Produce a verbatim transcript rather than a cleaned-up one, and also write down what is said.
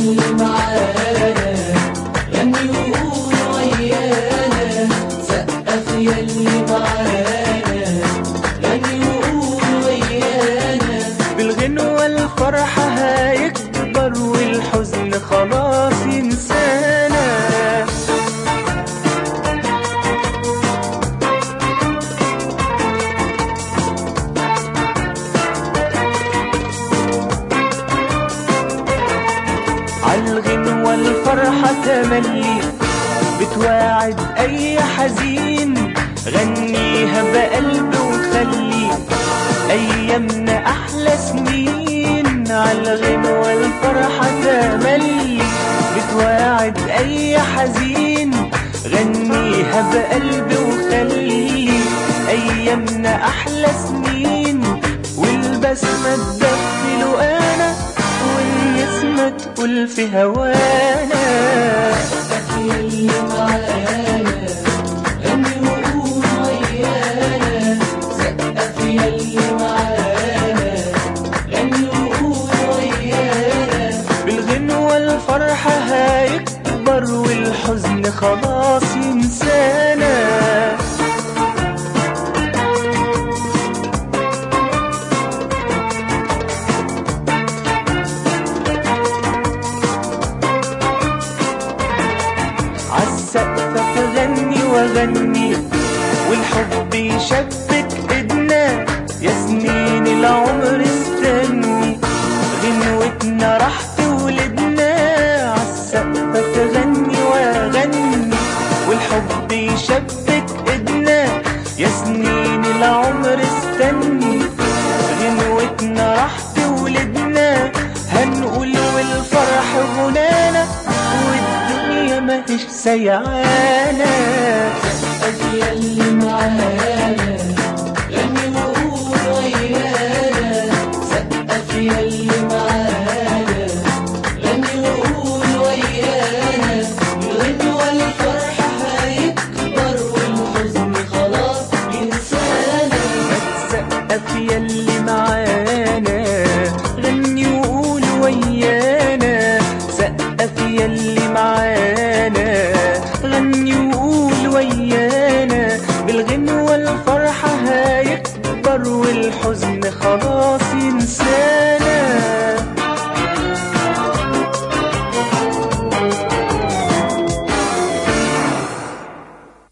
اللي معانا، غني وقول ويانا، سقف يا اللي معانا، غني وقول ويانا. بالغنوة الفرحة هيكبر والحزن خلاص ينسانا. عالغنوة الفرحة تملي بتواعد أي حزين، غنيها بقلب وخلي أيامنا أحلى سنين. عالغنوة الفرحة تملي بتواعد أي حزين، غنيها بقلب وخلي أيامنا أحلى سنين. والبسمة تدفي أنا والنسمة تقول في هوانا. سقف يا اللي معانا، غني وقول ويانا، سقف يا اللي معانا، غني وقول ويانا. بالغنوة الفرحة هيكبر والحزن خلاص ينسانا. عالسقف تغني وغني والحب يشبك ايدنا، يا سنين العمر استني غنوتنا راح تولدنا. عالسقف تغني وغني والحب يشبك ايدنا، يا سنين العمر استني غنوتنا راح تولدنا. هنقول والفرح غنانا والدنيا ماهيش سيعانا. سقف يا اللي معانا، غني وقول ويانا، سقف يا اللي معانا، غني وقول ويانا. الغنوة الفرحة هيكبر والحزن خلاص ينسانا. سقف يا اللي معانا، غني وقول ويانا، سقف يا اللي معانا، غني وقول ويانا. بالغنوة الفرحة هيكبر والحزن خلاص